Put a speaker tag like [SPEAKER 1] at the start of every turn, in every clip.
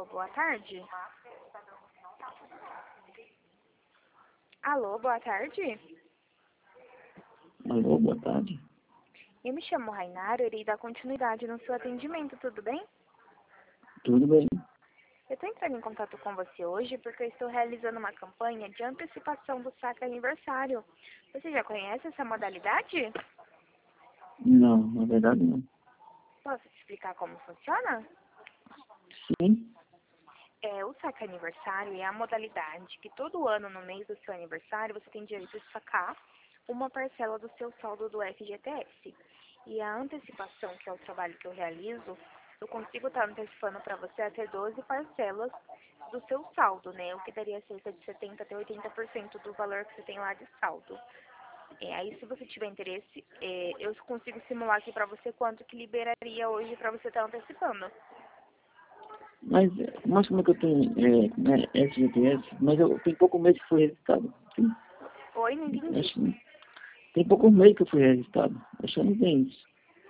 [SPEAKER 1] Alô, boa tarde. Alô, boa tarde.
[SPEAKER 2] Alô, boa tarde.
[SPEAKER 1] Eu me chamo Rainara, irei dar continuidade no seu atendimento, tudo bem?
[SPEAKER 2] Tudo bem?
[SPEAKER 1] Eu estou entrando em contato com você hoje porque eu estou realizando uma campanha de antecipação do saque aniversário. Você já conhece essa modalidade?
[SPEAKER 2] Não, na verdade não.
[SPEAKER 1] Posso te explicar como funciona?
[SPEAKER 2] Sim?
[SPEAKER 1] O saque aniversário é a modalidade que todo ano, no mês do seu aniversário, você tem direito de sacar uma parcela do seu saldo do FGTS. E a antecipação, que é o trabalho que eu realizo, eu consigo estar antecipando para você até 12 parcelas do seu saldo, né? O que daria cerca de 70% até 80% do valor que você tem lá de saldo. Aí, se você tiver interesse, eu consigo simular aqui para você quanto que liberaria hoje para você estar antecipando.
[SPEAKER 2] Mas como é que eu tenho FGTS? Mas eu tenho pouco mês que foi registrado. Sim.
[SPEAKER 1] Oi, não entendi.
[SPEAKER 2] Tem pouco mês que eu fui registrado. Acho que não tem isso.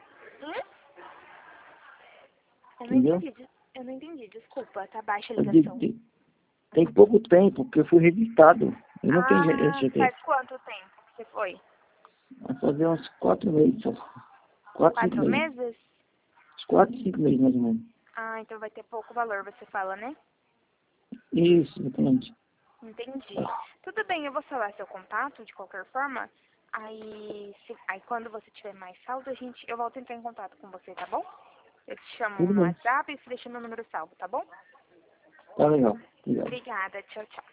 [SPEAKER 1] Eu não
[SPEAKER 2] Entendeu?
[SPEAKER 1] entendi. Eu não entendi, desculpa, tá baixa a
[SPEAKER 2] Eu digo,
[SPEAKER 1] ligação.
[SPEAKER 2] tem pouco tempo que eu fui registrado. Eu não tenho
[SPEAKER 1] Faz
[SPEAKER 2] FGTS.
[SPEAKER 1] quanto tempo que você foi?
[SPEAKER 2] Vai fazer uns 4 meses só. 4, 5
[SPEAKER 1] 4
[SPEAKER 2] meses.
[SPEAKER 1] meses?
[SPEAKER 2] Uns 4, 5 meses mais ou menos.
[SPEAKER 1] Então vai ter pouco valor, você fala, né?
[SPEAKER 2] Isso, exatamente.
[SPEAKER 1] Entendi. Tudo bem, eu vou salvar seu contato de qualquer forma. Aí quando você tiver mais saldo, eu volto a entrar em contato com você, tá bom? Eu te chamo
[SPEAKER 2] Tudo
[SPEAKER 1] no
[SPEAKER 2] bem.
[SPEAKER 1] WhatsApp e você deixa meu número salvo, tá bom?
[SPEAKER 2] Tá legal. Obrigado.
[SPEAKER 1] Obrigada, tchau, tchau.